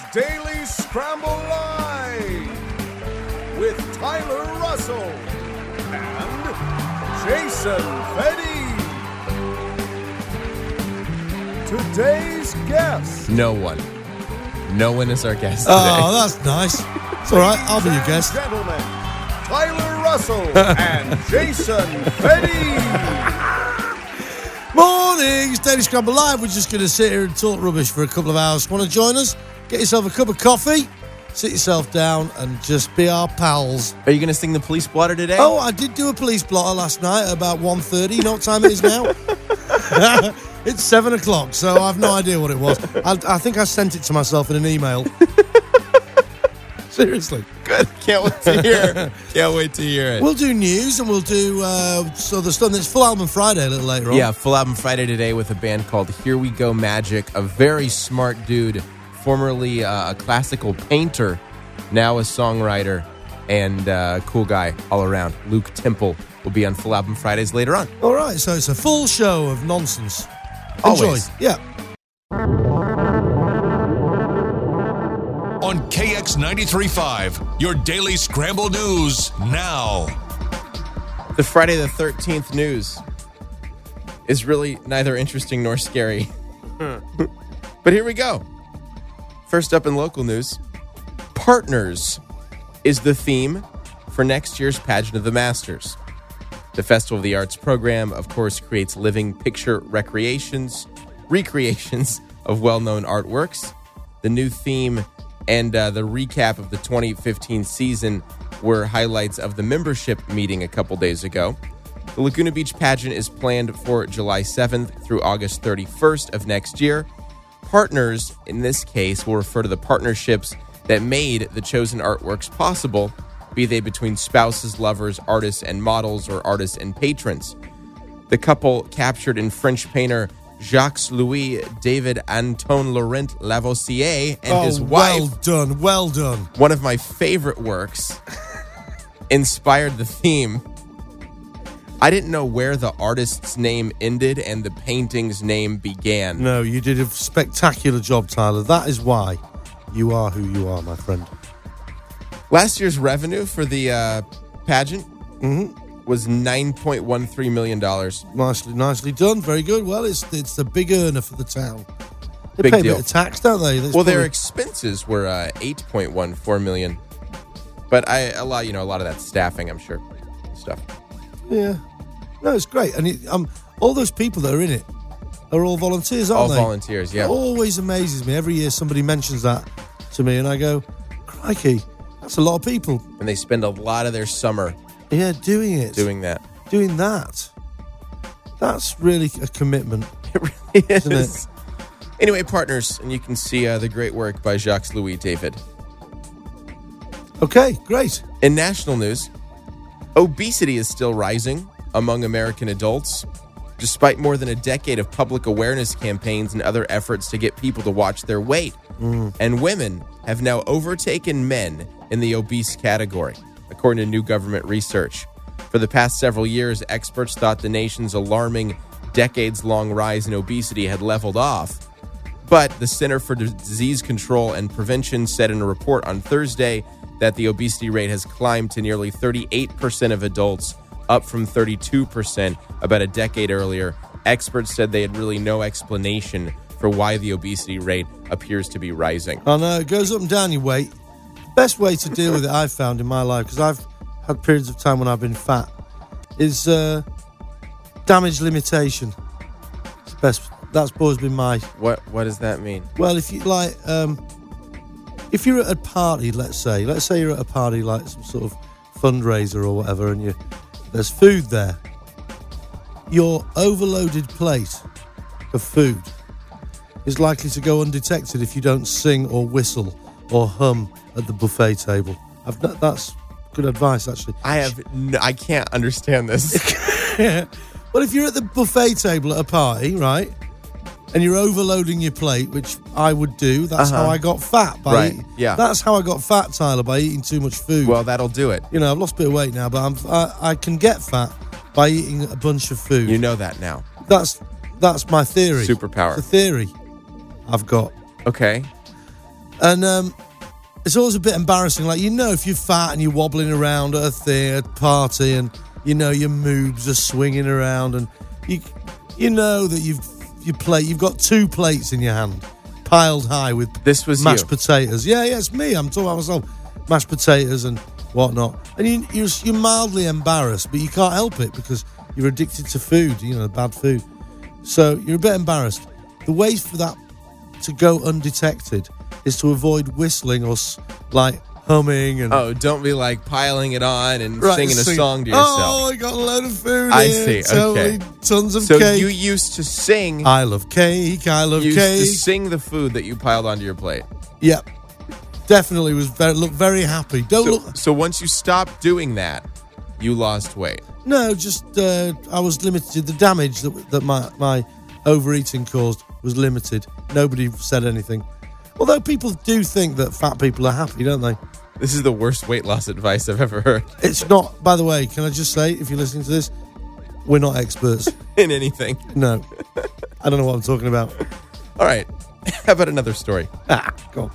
Daily Scramble Live with Tyler Russell and Jason Fedde. Today's guest. No one is our guest today. Oh, that's nice. It's all right. I'll be your guest. Gentlemen, Tyler Russell and Jason Fedde. Morning. It's Daily Scramble Live. We're just going to sit here and talk rubbish for a couple of hours. Want to join us? Get yourself a cup of coffee, sit yourself down, and just be our pals. Are you going to sing the police blotter today? Oh, I did do a police blotter last night at about 1:30. You know what time it is now? It's 7 o'clock, so I've no idea what it was. I think I sent it to myself in an email. Seriously. Good. Can't wait to hear it. We'll do news, and we'll do so the stuff. There's Full Album Friday a little later on. Yeah, Full Album Friday today with a band called Here We Go Magic. A very smart dude, formerly a classical painter, now a songwriter, and cool guy all around. Luke Temple will be on Full Album Fridays later on. All right, so it's a full show of nonsense. Always. Enjoy. Yeah. On KX 93.5, your daily Scramble News now. The Friday the 13th news is really neither interesting nor scary. But here we go. First up in local news, Partners is the theme for next year's Pageant of the Masters. The Festival of the Arts program, of course, creates living picture recreations of well-known artworks. The new theme and the recap of the 2015 season were highlights of the membership meeting a couple days ago. The Laguna Beach pageant is planned for July 7th through August 31st of next year. Partners, in this case, will refer to the partnerships that made the chosen artworks possible, be they between spouses, lovers, artists and models, or artists and patrons. The couple captured in French painter Jacques-Louis David Antoine Laurent Lavoisier and his wife. Well done. One of my favorite works, inspired the theme. I didn't know where the artist's name ended and the painting's name began. No, you did a spectacular job, Tyler. That is why you are who you are, my friend. Last year's revenue for the pageant was $9.13 million. Nicely done. Very good. Well, it's the big earner for the town. They Big pay deal. a bit of tax, don't they? That's Well, their probably- expenses were $8.14 million. But a lot of that staffing, I'm sure, stuff. Yeah. No, it's great. And all those people that are in it are all volunteers, aren't All they? volunteers, yeah. It always amazes me. Every year somebody mentions that to me, and I go, crikey, that's a lot of people. And they spend a lot of their summer Yeah, doing it. doing that. Doing that. That's really a commitment. It really is. Isn't it? Anyway, Partners, and you can see the great work by Jacques-Louis David. Okay, great. In national news, obesity is still rising among American adults, despite more than a decade of public awareness campaigns and other efforts to get people to watch their weight. And women have now overtaken men in the obese category, according to new government research. For the past several years, experts thought the nation's alarming decades-long rise in obesity had leveled off. But the Center for Disease Control and Prevention said in a report on Thursday that the obesity rate has climbed to nearly 38% of adults, up from 32% about a decade earlier. Experts said they had really no explanation for why the obesity rate appears to be rising. I know, it goes up and down your weight. The best way to deal with it, I've found in my life, because I've had periods of time when I've been fat, is damage limitation. It's the best. That's always been my... What does that mean? Well, if you like... if you're at a party, let's say you're at a party like some sort of fundraiser or whatever, and there's food there. Your overloaded plate of food is likely to go undetected if you don't sing or whistle or hum at the buffet table. That's good advice, actually. I can't understand this. Well, if you're at the buffet table at a party, right, and you're overloading your plate, which I would do, that's how I got fat. Right, yeah. That's how I got fat, Tyler, by eating too much food. Well, that'll do it. You know, I've lost a bit of weight now, but I can get fat by eating a bunch of food. You know that now. That's my theory. Superpower. It's a theory I've got. Okay. And it's always a bit embarrassing. Like, if you're fat and you're wobbling around at a theatre party and, your moobs are swinging around and you know that you've got 2 plates in your hand, piled high with This was mashed you. potatoes. Yeah, it's me. I'm talking about myself. Mashed potatoes and whatnot. And you're mildly embarrassed, but you can't help it because you're addicted to food, bad food. So you're a bit embarrassed. The way for that to go undetected is to avoid whistling or humming and Don't be piling it on and Right, singing a sing- song to yourself. Oh, I got a load of food. I here, see, totally okay. tons of So cake. you used to sing. I love cake. I love used cake. to sing the food that you piled onto your plate. Yeah, definitely looked very happy. Don't look. So once you stopped doing that, you lost weight. No, just I was limited. The damage that my overeating caused was limited. Nobody said anything. Although people do think that fat people are happy, don't they? This is the worst weight loss advice I've ever heard It's not. By the way, can I just say, if you're listening to this, we're not experts. in anything. No, I don't know what I'm talking about. All right. How about another story? Go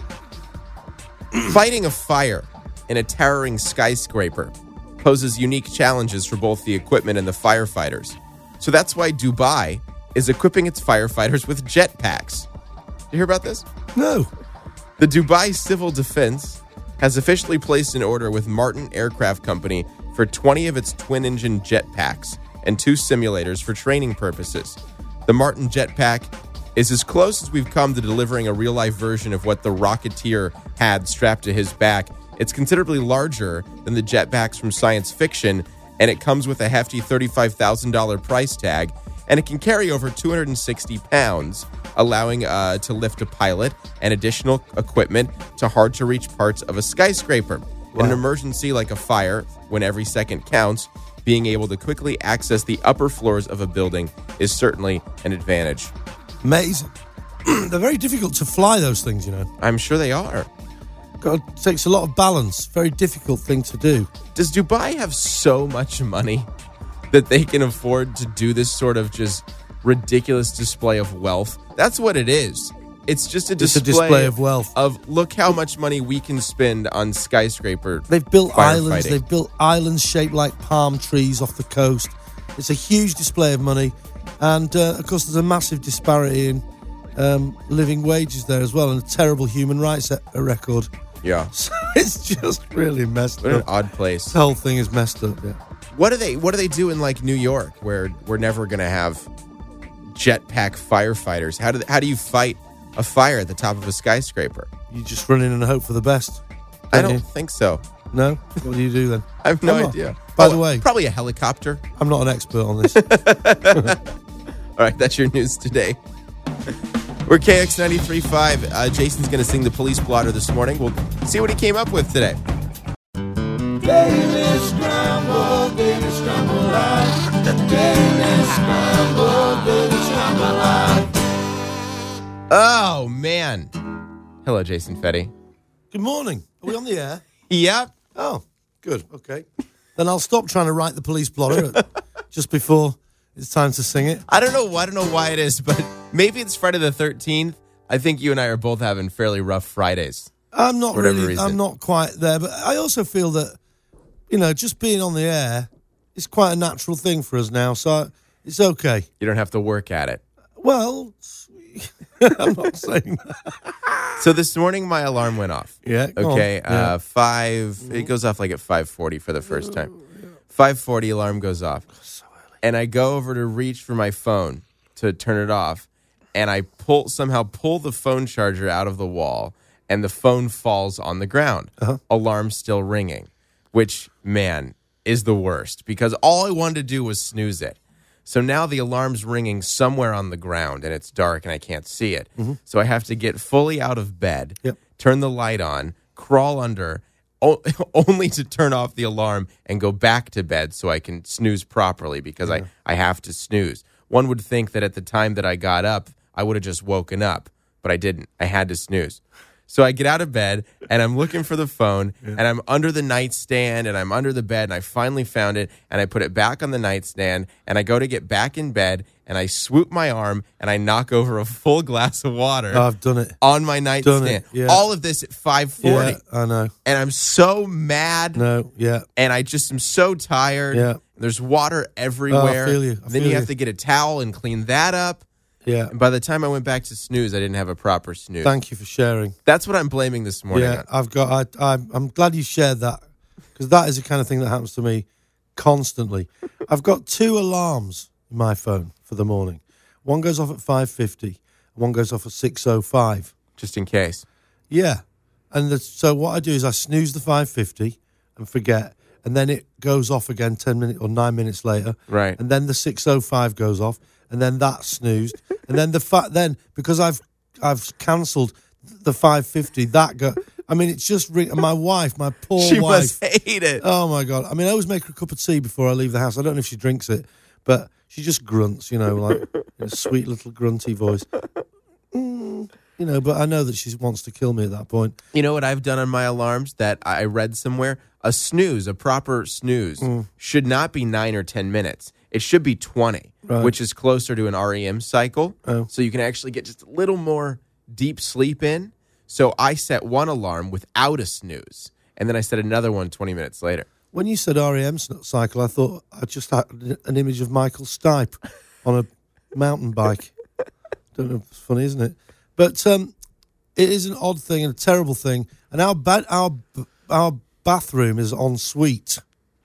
on. Fighting a fire in a towering skyscraper poses unique challenges for both the equipment and the firefighters. So that's why Dubai is equipping its firefighters with jetpacks. You hear about this? No. The Dubai Civil Defense has officially placed an order with Martin Aircraft Company for 20 of its twin-engine jetpacks and 2 simulators for training purposes. The Martin jetpack is as close as we've come to delivering a real-life version of what the Rocketeer had strapped to his back. It's considerably larger than the jetpacks from science fiction, and it comes with a hefty $35,000 price tag, and it can carry over 260 pounds, allowing to lift a pilot and additional equipment to hard-to-reach parts of a skyscraper. In an emergency like a fire, when every second counts, being able to quickly access the upper floors of a building is certainly an advantage. Amazing. They're very difficult to fly, those things, I'm sure they are. God, takes a lot of balance. Very difficult thing to do. Does Dubai have so much money that they can afford to do this sort of just ridiculous display of wealth? That's what it is. It's just a display of wealth. Of look how much money we can spend on skyscraper. They've built islands. firefighting. They've built islands shaped like palm trees off the coast. It's a huge display of money. And, of course, there's a massive disparity in living wages there as well, and a terrible human rights record. Yeah. So it's just really messed What an up. odd place. The whole thing is messed up, yeah. What do they do in New York where we're never going to have jetpack firefighters? How do you fight a fire at the top of a skyscraper? You just run in and hope for the best. I you? don't think so. No? What do you do then? I have no I'm not. idea. By the way, probably a helicopter. I'm not an expert on this. All right, that's your news today. We're KX 93.5. Jason's going to sing the police blotter this morning. We'll see what he came up with today. Daily Scramble, Daily Scramble Live. Daily Scramble, Daily Scramble Live. Oh, man. Hello, Jason Fetty. Good morning. Are we on the air? Yep. Oh, good. Okay. Then I'll stop trying to write the police blotter just before it's time to sing it. I don't know why it is, but maybe it's Friday the 13th. I think you and I are both having fairly rough Fridays. I'm not Whatever really, reason. I'm not quite there, but I also feel that, just being on the air is quite a natural thing for us now, so it's okay. You don't have to work at it. Well, I'm not saying that. So this morning, my alarm went off. Yeah, go on. Okay. Yeah. It goes off at 5:40 for the first time. 5:40 alarm goes off. And I go over to reach for my phone to turn it off. And I somehow pull the phone charger out of the wall. And the phone falls on the ground. Alarm still ringing. Which, man, is the worst. Because all I wanted to do was snooze it. So now the alarm's ringing somewhere on the ground, and it's dark, and I can't see it. So I have to get fully out of bed, turn the light on, crawl under, only to turn off the alarm and go back to bed so I can snooze properly because I have to snooze. One would think that at the time that I got up, I would have just woken up, but I didn't. I had to snooze. So I get out of bed and I'm looking for the phone and I'm under the nightstand and I'm under the bed and I finally found it and I put it back on the nightstand and I go to get back in bed and I swoop my arm and I knock over a full glass of water I've done it. on my nightstand. yeah. All of this at 5:40. Yeah, I know. And I'm so mad. No, yeah. And I just am so tired. Yeah. There's water everywhere. Oh, I feel you. Then you have to get a towel and clean that up. Yeah. And by the time I went back to snooze, I didn't have a proper snooze. Thank you for sharing. That's what I'm blaming this morning Yeah, on. I'm glad you shared that because that is the kind of thing that happens to me constantly. I've got 2 alarms in my phone for the morning. One goes off at 5:50, and one goes off at 6:05. Just in case. Yeah, and so what I do is I snooze the 5:50 and forget, and then it goes off again 10 minutes or 9 minutes later. Right. And then the 6:05 goes off, and then that's snoozed, and then then because I've cancelled the 5:50, that go. I mean, it's just my wife, my poor She wife. must hate it. Oh my God! I mean, I always make her a cup of tea before I leave the house. I don't know if she drinks it, but she just grunts, like in a sweet little grunty voice. But I know that she wants to kill me at that point. You know what I've done on my alarms that I read somewhere? A proper snooze, should not be 9 or 10 minutes. It should be 20, Right. which is closer to an REM cycle. Oh. So you can actually get just a little more deep sleep in. So I set one alarm without a snooze, and then I set another one 20 minutes later. When you said REM cycle, I thought I just had an image of Michael Stipe on a mountain bike. Don't know, it's funny, isn't it? But it is an odd thing and a terrible thing. And our bathroom is en suite.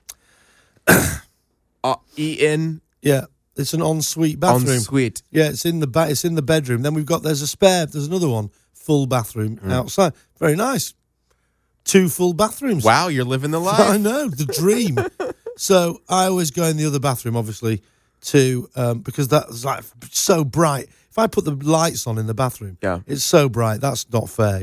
Eaton Yeah, it's an ensuite bathroom. Ensuite. Yeah, it's in the bedroom. Then there's another one, full bathroom outside. Very nice. 2 full bathrooms. Wow, you're living the life. I know, the dream. So I always go in the other bathroom, obviously, because that's like so bright. If I put the lights on in the bathroom, it's so bright. That's not fair,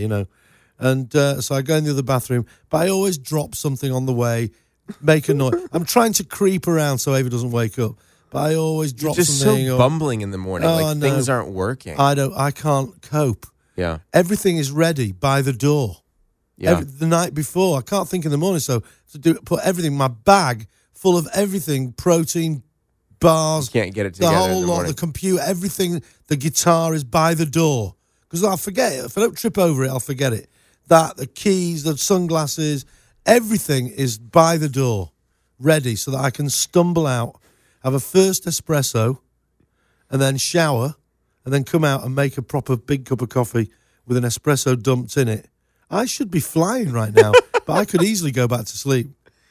And so I go in the other bathroom, but I always drop something on the way, make a noise. I'm trying to creep around so Ava doesn't wake up, but I always drop You're just something. so bumbling in the morning. Oh, like no. things aren't working. I can't cope. Yeah. Everything is ready by the door. Yeah. The night before, I can't think in the morning, so put everything, my bag full of everything, protein bars, Can't get it the together whole in the lot, morning. the computer, everything, the guitar is by the door. Because I'll forget it. If I don't trip over it, I'll forget it. The keys, the sunglasses, everything is by the door, ready, so that I can stumble out, have a first espresso, and then shower, and then come out and make a proper big cup of coffee with an espresso dumped in it. I should be flying right now, but I could easily go back to sleep.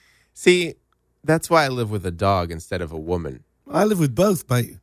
See, that's why I live with a dog instead of a woman. I live with both, mate.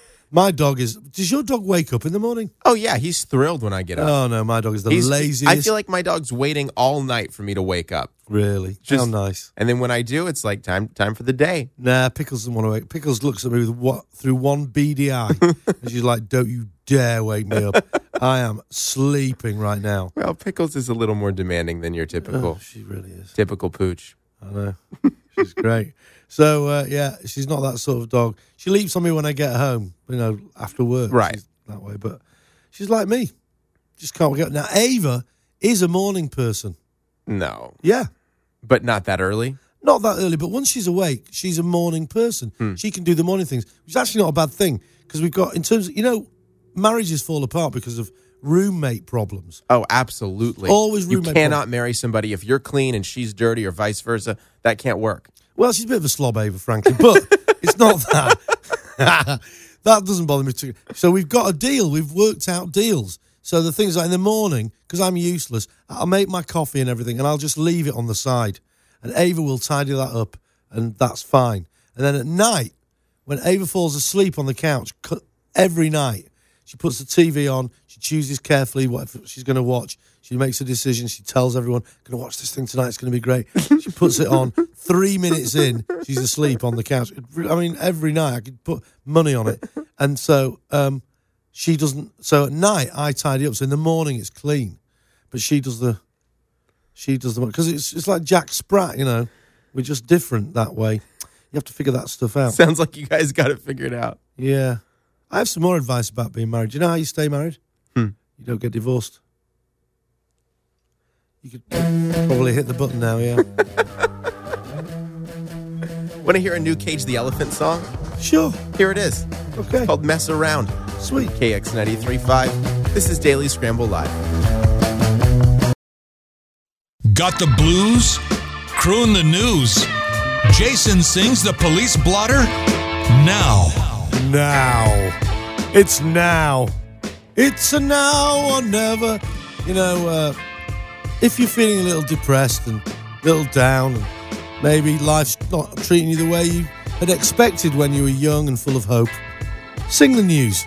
My dog does your dog wake up in the morning? Oh, yeah, he's thrilled when I get up. Oh, no, my dog is the laziest. I feel like my dog's waiting all night for me to wake up. Really? How nice. And then when I do, it's like time for the day. Nah, Pickles doesn't want to wake. Pickles looks at me through one beady eye. And she's like, don't you dare wake me up. I am sleeping right now. Well, Pickles is a little more demanding than your typical She really is. typical pooch. I know. She's great. So, she's not that sort of dog. She leaps on me when I get home, after work. Right. She's that way. But she's like me. Just can't wake up. Now, Ava is a morning person. No. Yeah. But not that early? Not that early, but once she's awake, she's a morning person. She can do the morning things, which is actually not a bad thing. Because we've got, in terms of, marriages fall apart because of roommate problems. Oh, absolutely. Always You roommate cannot problem. marry somebody if you're clean and she's dirty or vice versa. That can't work. Well, she's a bit of a slob, Ava, frankly, but it's not that. That doesn't bother me too. So we've got a deal. We've worked out deals. So the things like in the morning, because I'm useless, I'll make my coffee and everything, and I'll just leave it on the side. And Ava will tidy that up, and that's fine. And then at night, when Ava falls asleep on the couch, every night, she puts the TV on, she chooses carefully what she's going to watch. She makes a decision. She tells everyone, going to watch this thing tonight. It's going to be great. She puts it on. 3 minutes in, she's asleep on the couch. I mean, every night I could put money on it. And so she doesn't. So at night I tidy up. So in the morning it's clean, but she does the because it's like Jack Sprat. We're just different that way. You have to figure that stuff out. Sounds like you guys got it figured out. Yeah, I have some more advice about being married. Do you know how you stay married? You don't get divorced. You could probably hit the button now, yeah. Want to hear a new Cage the Elephant song? Sure. Here it is. Okay. Called Mess Around. Sweet. KX 93.5. This is Daily Scramble Live. Got the blues? Croon the news. Jason sings the police blotter now. Now. It's now. It's a now or never. You know, if you're feeling a little depressed and a little down, and maybe life's not treating you the way you had expected when you were young and full of hope, sing the news.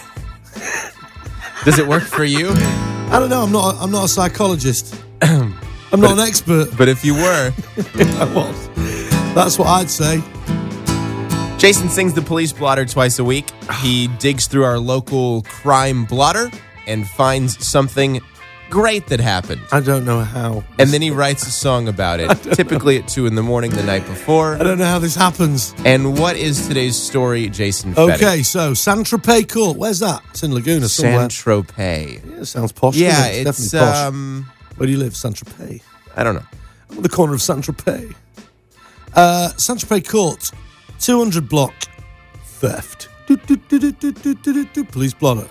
Does it work for you? I don't know. I'm not a psychologist. I'm not an expert. But if you were, I was. That's what I'd say. Jason sings the police blotter twice a week. He digs through our local crime blotter and finds something great that happened. I don't know how. And then he writes a song about it, typically at 2 a.m. the night before. I don't know how this happens. And what is today's story, Jason Fetty? Okay, so Saint-Tropez Court. Where's that? It's in Laguna somewhere. Saint-Tropez. Yeah, it sounds posh. Yeah, doesn't it? it's definitely posh. Where do you live? Saint-Tropez. I don't know. I'm on the corner of Saint-Tropez. Saint-Tropez Court, 200 block theft. Police blotter.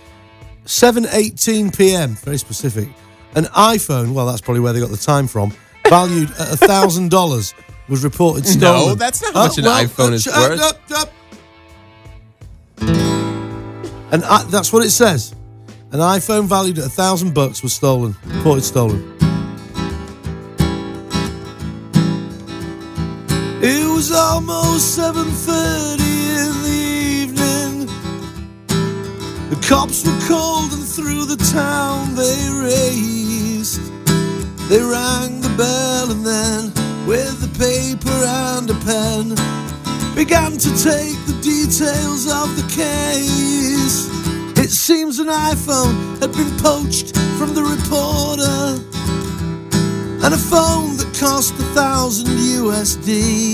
7:18 p.m. Very specific. An iPhone, well, that's probably where they got the time from, valued at $1,000, was reported stolen. No, that's not how much an iPhone is worth. And that's what it says. An iPhone valued at $1,000 was stolen. Reported stolen. It was almost 7:30 in the evening. The cops were called and through the town they raced. They rang the bell and then, with a paper and a pen, began to take the details of the case. It seems an iPhone had been poached from the reporter, and a phone that cost $1,000 USD.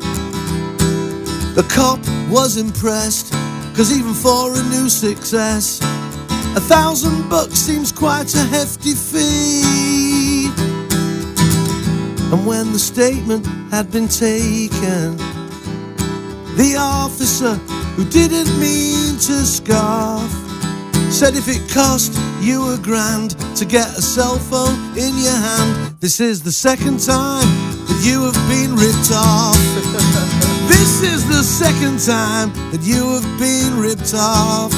The cop was impressed, cause even for a new success, $1,000 seems quite a hefty fee. And when the statement had been taken, the officer, who didn't mean to scoff, said if it cost you $1,000 to get a cell phone in your hand, this is the second time that you have been ripped off. This is the second time that you have been ripped off.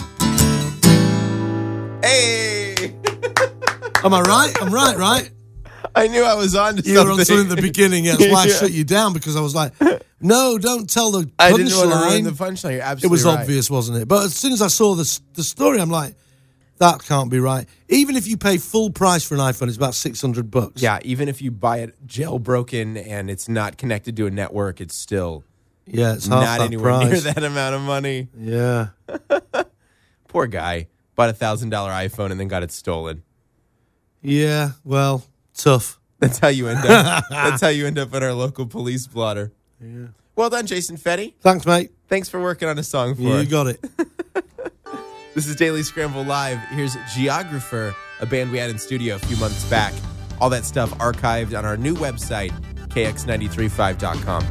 Hey! Am I right? I'm right? I knew I was on to something. You were on something at the beginning. Yeah, that's why I shut you down, because I was like, no, don't tell the punchline. I didn't want to ruin the punchline. You're absolutely It was right. obvious, wasn't it? But as soon as I saw the story, I'm like, that can't be right. Even if you pay full price for an iPhone, it's about $600. Yeah, even if you buy it jailbroken and it's not connected to a network, it's still it's half not that anywhere price. near that amount of money. Yeah. Poor guy. Bought a $1,000 iPhone and then got it stolen. Yeah, well, tough. That's how you end up. That's how you end up at our local police blotter. Yeah. Well done, Jason Fetty. Thanks, mate. Thanks for working on a song for You us. got it. This is Daily Scramble Live. Here's Geographer, a band we had in studio a few months back. All that stuff archived on our new website, kx935.com.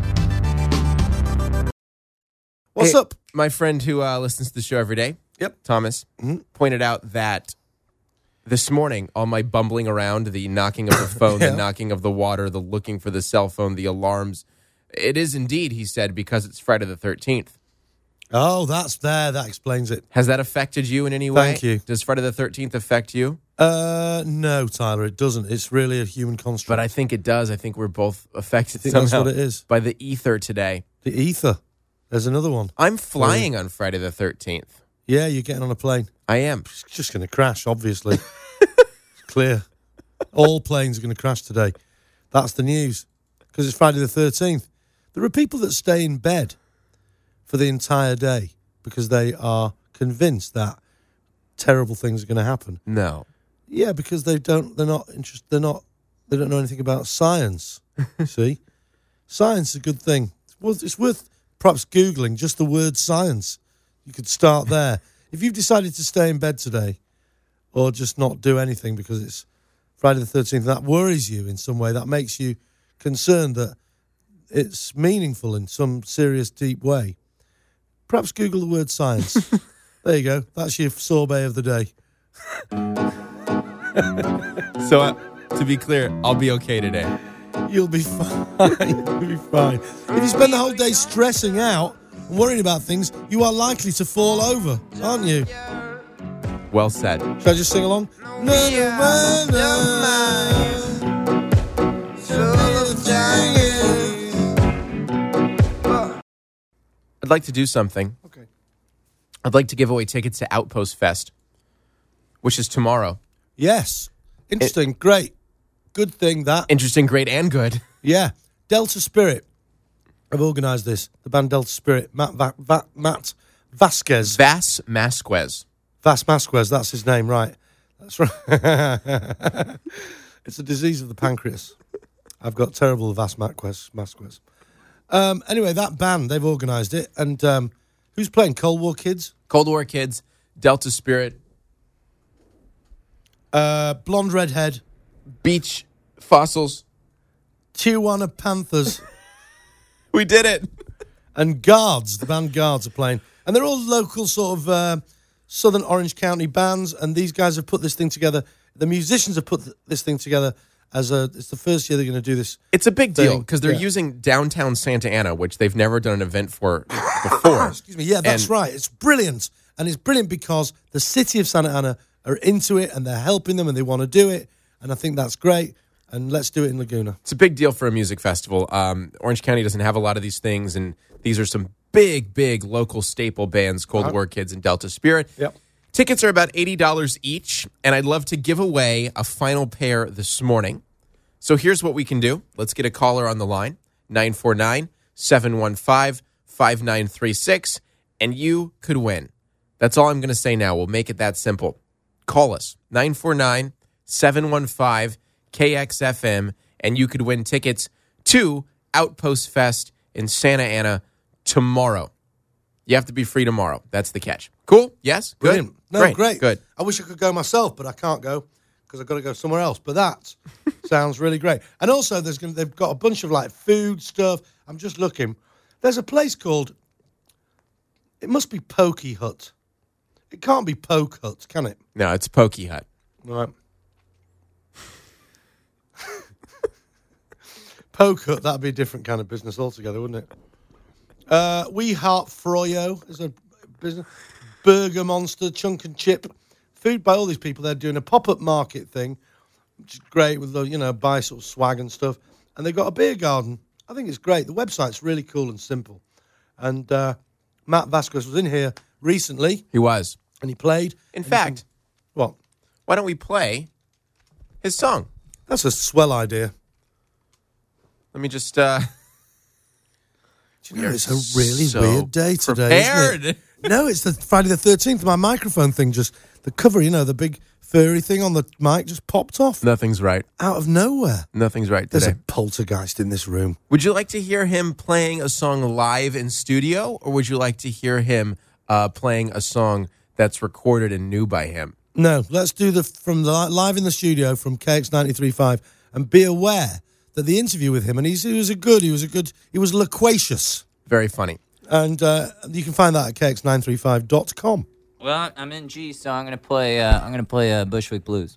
What's up? My friend who listens to the show every day, Thomas, pointed out that this morning, all my bumbling around, the knocking of the phone, the knocking of the water, the looking for the cell phone, the alarms, it is indeed, he said, because it's Friday the 13th. Oh, that's there. That explains it. Has that affected you in any way? Thank you. Does Friday the 13th affect you? No, Tyler, it doesn't. It's really a human construct. But I think it does. I think we're both affected think somehow that's what it is. by the ether today. The ether. There's another one. I'm flying on Friday the 13th. Yeah, you're getting on a plane. I am. It's just going to crash, obviously. It's clear. All planes are going to crash today. That's the news. Because it's Friday the 13th. There are people that stay in bed for the entire day because they are convinced that terrible things are going to happen. No. Yeah, because they're not interested. They don't know anything about science. See, science is a good thing. It's worth perhaps Googling just the word science. You could start there. If you've decided to stay in bed today, or just not do anything because it's Friday the 13th, that worries you in some way, that makes you concerned that it's meaningful in some serious, deep way, perhaps Google the word science. There you go. That's your sorbet of the day. So, to be clear, I'll be okay today. You'll be fine. You'll be fine. If you spend the whole day stressing out and worrying about things, you are likely to fall over, aren't you? Well said. Should I just sing along? I'd like to do something. Okay. I'd like to give away tickets to Outpost Fest, which is tomorrow. Yes. Interesting. Great. Good thing that. Interesting, great, and good. Yeah. Delta Spirit have organised this. The band Delta Spirit. Matt Vasquez. Vas Masquez. Vas Masquez, that's his name, right. That's right. It's a disease of the pancreas. I've got terrible Vas Masquez. Anyway, that band, they've organised it. And who's playing? Cold War Kids? Cold War Kids, Delta Spirit, Blonde Redhead. Beach Fossils. Tijuana Panthers. We did it. And Guards, the band Guards are playing. And they're all local sort of Southern Orange County bands, and these guys have put this thing together. The musicians have put this thing together it's the first year they're going to do this. It's a big deal thing. because they're using downtown Santa Ana, which they've never done an event for before. Excuse me. Yeah, that's right. It's brilliant. And it's brilliant because the city of Santa Ana are into it and they're helping them and they want to do it. And I think that's great. And let's do it in Laguna. It's a big deal for a music festival. Orange County doesn't have a lot of these things, and these are some big local staple bands, Cold War Kids and Delta Spirit. Yep. Tickets are about $80 each, and I'd love to give away a final pair this morning. So here's what we can do. Let's get a caller on the line, 949-715-5936, and you could win. That's all I'm going to say now. We'll make it that simple. Call us, 949-715-KXFM, and you could win tickets to Outpost Fest in Santa Ana tomorrow. You have to be free tomorrow. That's the catch. Cool? Yes? Good? Brilliant. No, great. Good. I wish I could go myself, but I can't go because I've got to go somewhere else. But that sounds really great. And also, they've got a bunch of like food stuff. I'm just looking. There's a place called, it must be Pokey Hut. It can't be Poke Hut, can it? No, it's Pokey Hut. All right. Poke Hut, that'd be a different kind of business altogether, wouldn't it? We Heart Froyo is a business. Burger Monster, Chunk and Chip. Food by all these people. They're doing a pop-up market thing, which is great with, buy sort of swag and stuff. And they've got a beer garden. I think it's great. The website's really cool and simple. And Matt Vasquez was in here recently. He was. And he played. In fact, what? Why don't we play his song? That's a swell idea. Let me just... Do you know, it's a really so weird day today, isn't it? No, it's the Friday the 13th. My microphone thing the cover, the big furry thing on the mic just popped off. Nothing's right. Out of nowhere. Nothing's right There's today. a poltergeist in this room. Would you like to hear him playing a song live in studio, or would you like to hear him playing a song that's recorded and new by him? No, let's do live in the studio from KX 93.5, and be aware that the interview with him, and he was loquacious. Very funny. And you can find that at kx935.com. Well, I'm in G, so I'm gonna play Bushwick Blues.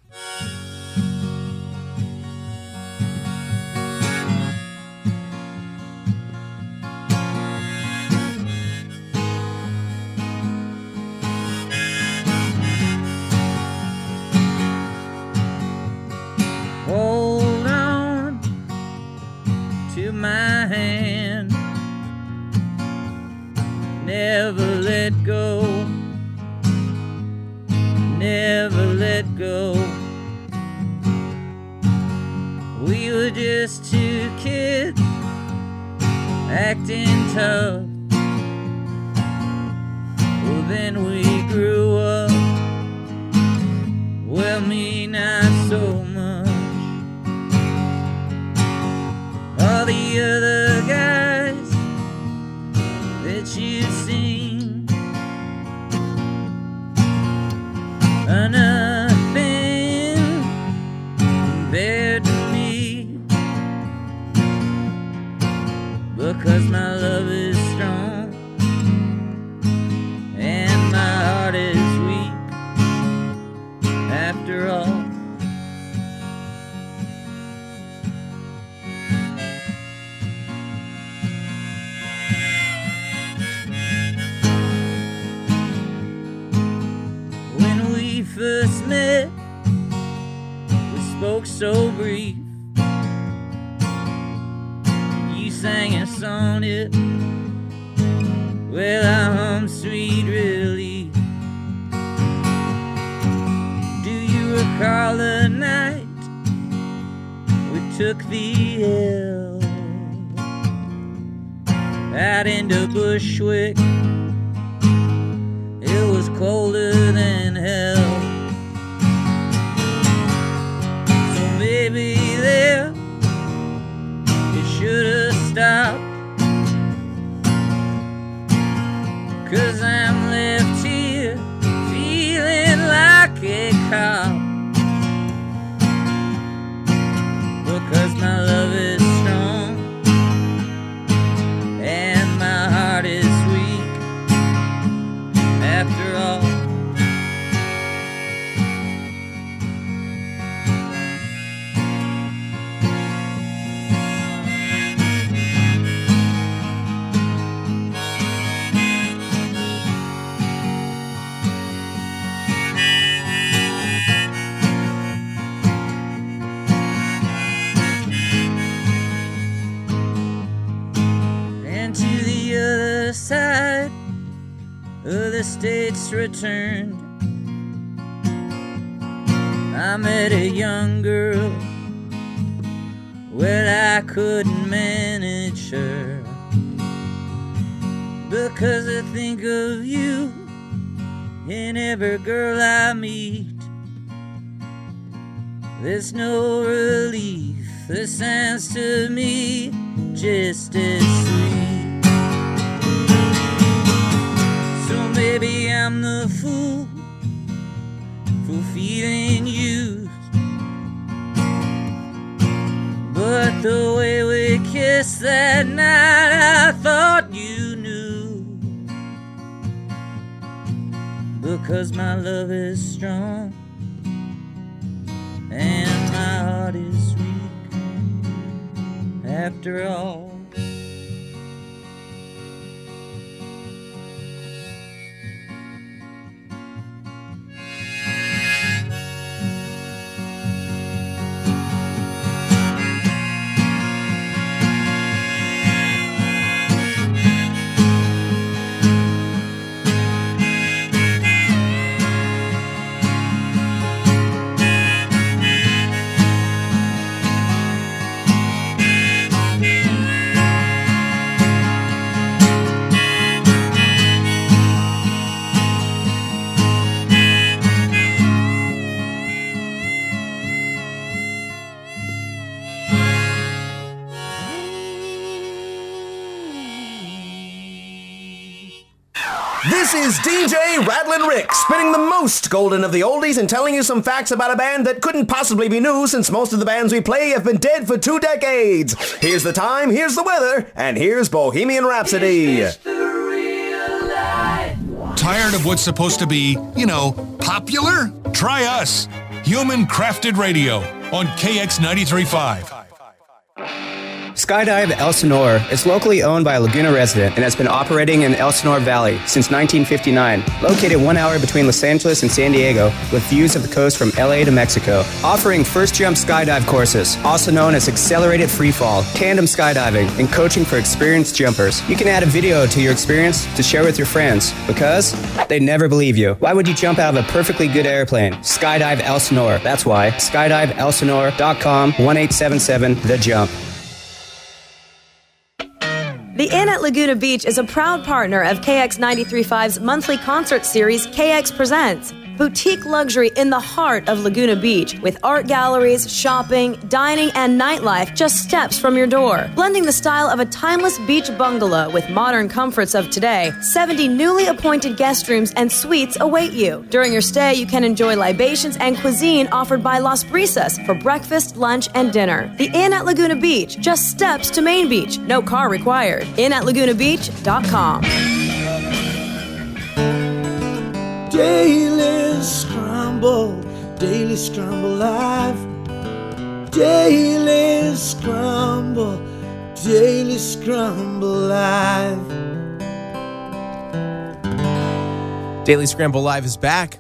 Hold on to my hand, never let go, never let go. We were just two kids acting tough. Well, then we grew up. Well, me not so much. All the other guys that you've seen are nothing first met, we spoke so brief. You sang a sonnet, well, I hummed sweet relief. Do you recall the night we took the hill out into Bushwick? It was colder than hell. So maybe there it should have stopped, 'cause I'm left here feeling like a cop, because my love is strong and my heart is weak after all. And to the other side of the states returned, I met a young girl. Well, I couldn't manage her, because I think of you in every girl I meet. There's no relief, the sounds to me just as sweet. So maybe I'm the fool for feeling used, but the way we kissed that night, I thought you knew, because my love is strong and my heart is weak after all. This is DJ Rattlin' Rick, spinning the most golden of the oldies and telling you some facts about a band that couldn't possibly be new, since most of the bands we play have been dead for 2 decades. Here's the time, here's the weather, and here's Bohemian Rhapsody. Tired of what's supposed to be, popular? Try us. Human Crafted Radio on KX 93.5. Skydive Elsinore is locally owned by a Laguna resident and has been operating in the Elsinore Valley since 1959. Located 1 hour between Los Angeles and San Diego, with views of the coast from LA to Mexico. Offering first jump skydive courses, also known as accelerated freefall, tandem skydiving, and coaching for experienced jumpers. You can add a video to your experience to share with your friends, because they never believe you. Why would you jump out of a perfectly good airplane? Skydive Elsinore. That's why. SkydiveElsinore.com 1877-THE-JUMP. The Inn at Laguna Beach is a proud partner of KX 93.5's monthly concert series, KX Presents. Boutique luxury in the heart of Laguna Beach, with art galleries, shopping, dining, and nightlife just steps from your door. Blending the style of a timeless beach bungalow with modern comforts of today, 70 newly appointed guest rooms and suites await you. During your stay, you can enjoy libations and cuisine offered by Las Brisas for breakfast, lunch, and dinner. The Inn at Laguna Beach, just steps to Main Beach. No car required. InnAtLagunaBeach.com. Daily Scramble Live. Daily Scramble Live. Daily Scramble Live is back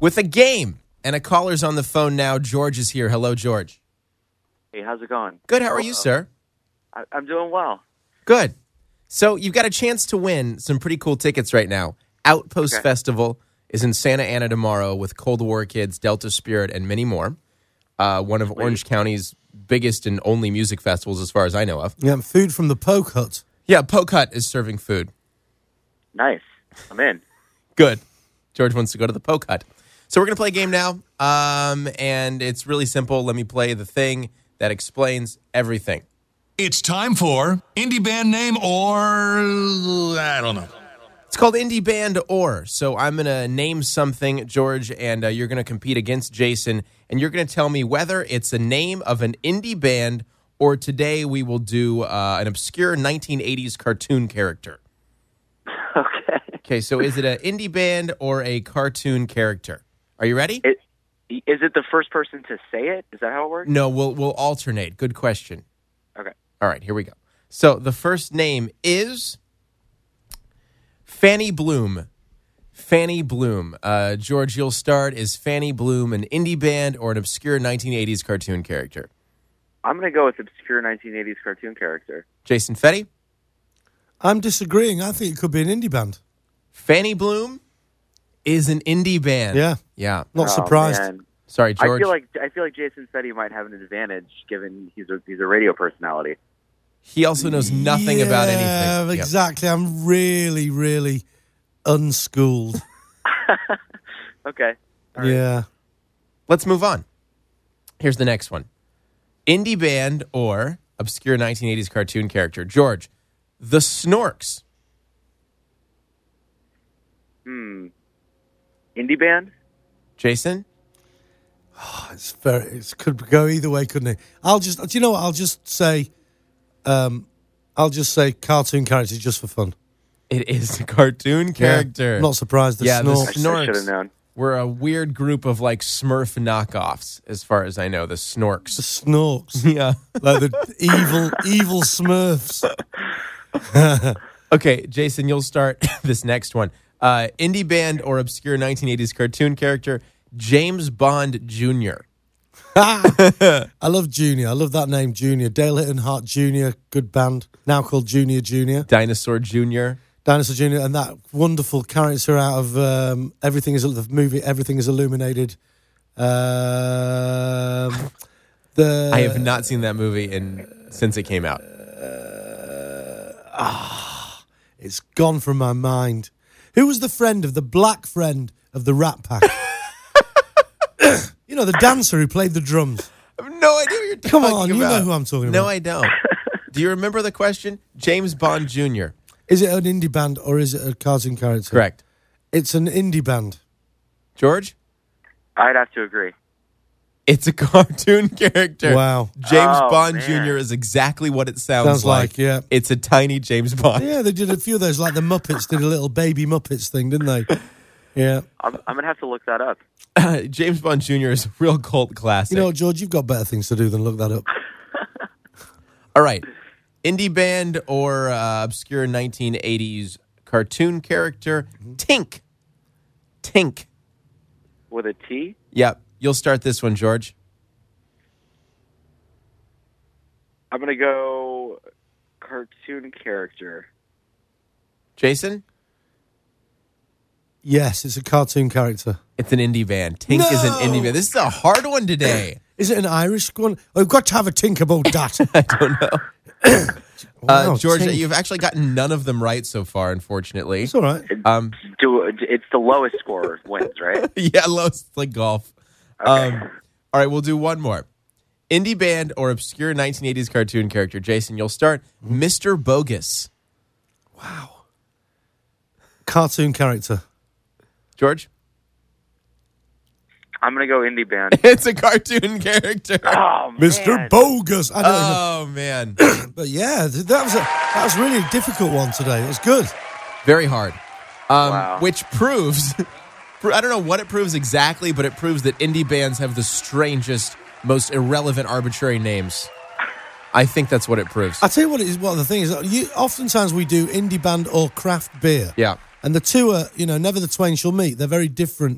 with a game. And a caller's on the phone now. George is here. Hello, George. Hey, how's it going? Good. How are you, sir? I'm doing well. Good. So you've got a chance to win some pretty cool tickets right now. Outpost Festival is in Santa Ana tomorrow with Cold War Kids, Delta Spirit, and many more. One of Orange County's biggest and only music festivals as far as I know of. Yeah, food from the Poke Hut. Yeah, Poke Hut is serving food. Nice. I'm in. Good. George wants to go to the Poke Hut. So we're going to play a game now, and it's really simple. Let me play the thing that explains everything. It's time for indie band name or I don't know. It's called Indie Band Or. So I'm going to name something, George, and you're going to compete against Jason, and you're going to tell me whether it's a name of an indie band or today we will do an obscure 1980s cartoon character. Okay. Okay, so is it an indie band or a cartoon character? Are you ready? Is it the first person to say it? Is that how it works? No, we'll alternate. Good question. Okay. All right, here we go. So the first name is Fanny Bloom. Fanny Bloom. George, you'll start. Is Fanny Bloom an indie band or an obscure 1980s cartoon character? I'm going to go with obscure 1980s cartoon character. Jason Fetty? I'm disagreeing. I think it could be an indie band. Fanny Bloom is an indie band. Yeah. Yeah. Not surprised. Man. Sorry, George. I feel like Jason Fetty might have an advantage given he's a radio personality. He also knows nothing about anything. Yeah, exactly. I'm really, really unschooled. Okay. All right. Yeah. Let's move on. Here's the next one. Indie band or obscure 1980s cartoon character. George, The Snorks. Indie band? Jason? It could go either way, couldn't it? I'll just say cartoon character just for fun. It is a cartoon character. Yeah, I'm not surprised. The Snorks. I should have known. We're a weird group of like Smurf knockoffs, as far as I know. The Snorks. The Snorks. Yeah. Like the evil Smurfs. Okay, Jason, you'll start this next one. Indie band or obscure 1980s cartoon character, James Bond Jr. I love Junior. I love that name, Junior. Dale Hitton Hart Jr., good band. Now called Junior Junior. Dinosaur Jr. Dinosaur Jr. And that wonderful character out of the movie Everything is Illuminated. I have not seen that movie since it came out. It's gone from my mind. Who was the black friend of the Rat Pack? You know, the dancer who played the drums. I have no idea what you're talking Come about. on, you know who I'm talking about. No, I don't. Do you remember the question? James Bond Jr. Is it an indie band or is it a cartoon character? Correct. It's an indie band. George? I'd have to agree. It's a cartoon character. Wow. James Bond man. Jr. is exactly what it sounds like, yeah. It's a tiny James Bond. Yeah, they did a few of those, like the Muppets did a little baby Muppets thing, didn't they? Yeah. I'm going to have to look that up. James Bond Jr. is a real cult classic. You know what, George? You've got better things to do than look that up. All right. Indie band or obscure 1980s cartoon character, Tink. Tink. With a T? Yep. You'll start this one, George. I'm going to go cartoon character. Jason? Yes, it's a cartoon character. It's an indie band. Tink is an indie band. This is a hard one today. Is it an Irish one? I've got to have a think about that. I don't know. Wow, George, Tink. you've actually gotten none of them right so far, unfortunately. It's all right. It's the lowest score wins, right? Yeah, it's like golf. Okay. All right, we'll do one more. Indie band or obscure 1980s cartoon character. Jason, you'll start. Mr. Bogus. Wow. Cartoon character. George? I'm going to go indie band. It's a cartoon character. Oh, man. Mr. Bogus. I don't know. Oh, man. But yeah, that was really a difficult one today. It was good. Very hard. Wow. Which proves, I don't know what it proves exactly, but it proves that indie bands have the strangest, most irrelevant, arbitrary names. I think that's what it proves. I tell you what it is. What the thing is, oftentimes we do indie band or craft beer. Yeah. And the two are, never the twain shall meet. They're very different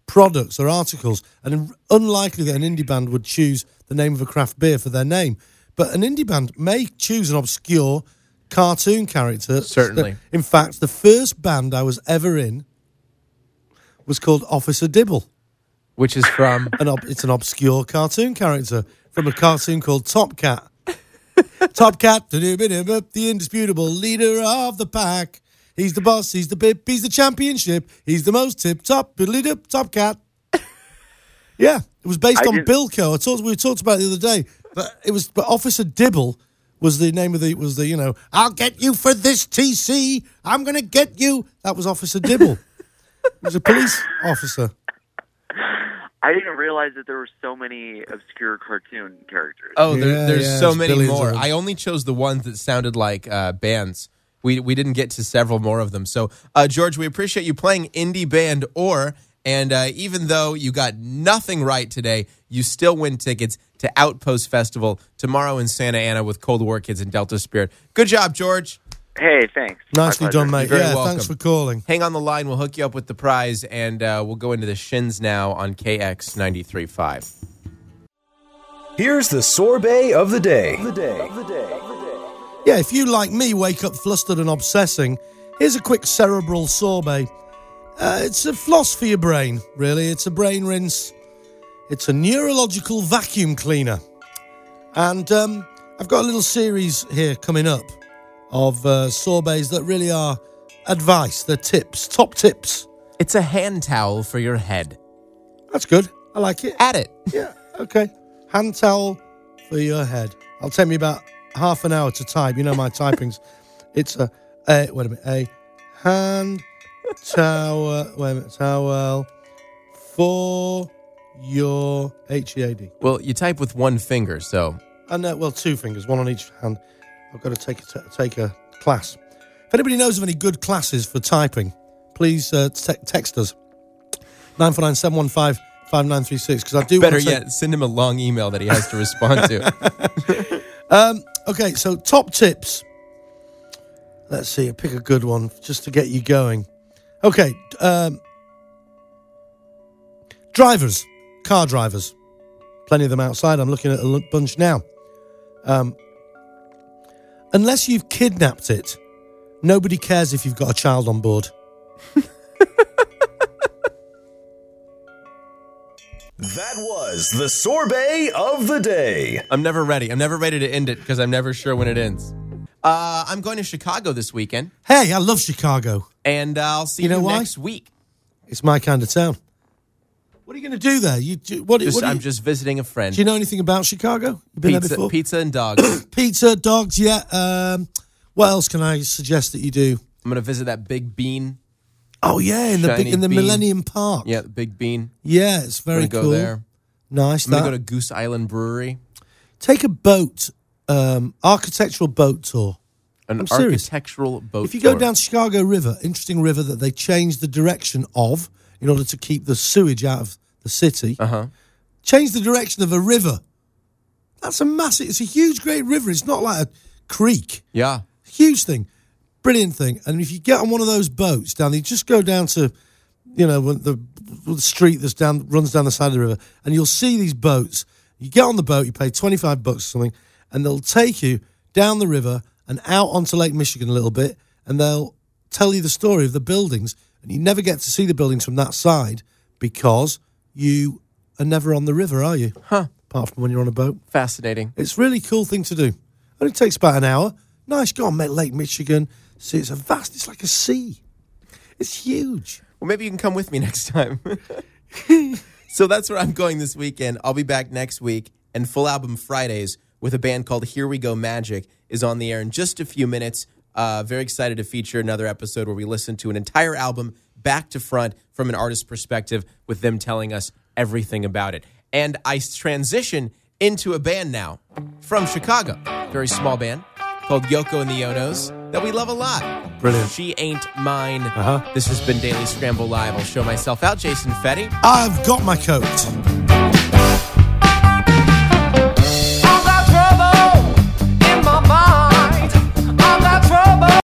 products or articles, and unlikely that an indie band would choose the name of a craft beer for their name. But an indie band may choose an obscure cartoon character. Certainly. In fact, the first band I was ever in was called Officer Dibble. Which is from... It's an obscure cartoon character from a cartoon called Top Cat. Top Cat, the indisputable leader of the pack. He's the boss, he's the pip, he's the championship, he's the most tip-top, Top Cat. Yeah, it was based on Bilko. We talked about it the other day, but Officer Dibble was the name of I'll get you for this, TC, I'm going to get you. That was Officer Dibble. He was a police officer. I didn't realize that there were so many obscure cartoon characters. Oh, there's so many more. Of I only chose the ones that sounded like bands. We didn't get to several more of them. So, George, we appreciate you playing Indie Band and even though you got nothing right today, you still win tickets to Outpost Festival tomorrow in Santa Ana with Cold War Kids and Delta Spirit. Good job, George. Hey, thanks. Nicely done, mate. You're very welcome. Thanks for calling. Hang on the line. We'll hook you up with the prize, and we'll go into the Shins now on KX 93.5. Here's the sorbet of the day. Yeah, if you, like me, wake up flustered and obsessing, here's a quick cerebral sorbet. It's a floss for your brain, really. It's a brain rinse. It's a neurological vacuum cleaner. And I've got a little series here coming up of sorbets that really are advice. They're tips, top tips. It's a hand towel for your head. That's good. I like it. Add it. Yeah, okay. Hand towel for your head. It'll take me about half an hour to type. You know my typings. It's a hand towel for your HEAD. Well, you type with one finger, so... And two fingers, one on each hand. I've got to take a class. If anybody knows of any good classes for typing, please text us 949-715-5936 because I do. Better yet, send him a long email that he has to respond to. Okay, so top tips. Let's see, pick a good one just to get you going. Okay, drivers, car drivers, plenty of them outside. I'm looking at a bunch now. Unless you've kidnapped it, nobody cares if you've got a child on board. That was the sorbet of the day. I'm never ready. I'm never ready to end it because I'm never sure when it ends. I'm going to Chicago this weekend. Hey, I love Chicago. And I'll see you next week. It's my kind of town. What are you going to do there? I'm just visiting a friend. Do you know anything about Chicago? You've been there before? Pizza and dogs. Pizza, dogs, yeah. What else can I suggest that you do? I'm going to visit that Big Bean. Oh, yeah, in the Millennium Park. Yeah, the Big Bean. Yeah, it's very cool. Go there. Nice. I'm going to go to Goose Island Brewery. Take a boat, architectural boat tour. An architectural boat tour. If you go down Chicago River, interesting river that they changed the direction of in order to keep the sewage out of the city. Change the direction of a river. That's it's a huge, great river. It's not like a creek. Yeah. Huge thing. Brilliant thing. And if you get on one of those boats down there, you just go down to, the street runs down the side of the river, and you'll see these boats. You get on the boat, you pay $25 or something, and they'll take you down the river and out onto Lake Michigan a little bit, and they'll tell you the story of the buildings, and you never get to see the buildings from that side because you are never on the river, are you? Huh. Apart from when you're on a boat. Fascinating. It's a really cool thing to do. Only takes about an hour. Nice, go on, Lake Michigan. See, it's like a sea. It's huge. Well, maybe you can come with me next time. So that's where I'm going this weekend. I'll be back next week, and Full Album Fridays with a band called Here We Go Magic is on the air in just a few minutes. Very excited to feature another episode where we listen to an entire album back to front from an artist's perspective with them telling us everything about it. And I transition into a band now from Chicago, very small band called Yoko and the Onos that we love a lot. Brilliant. She Ain't Mine. This has been Daily Scramble Live. I'll show myself out. Jason Fetty. I've got my coat.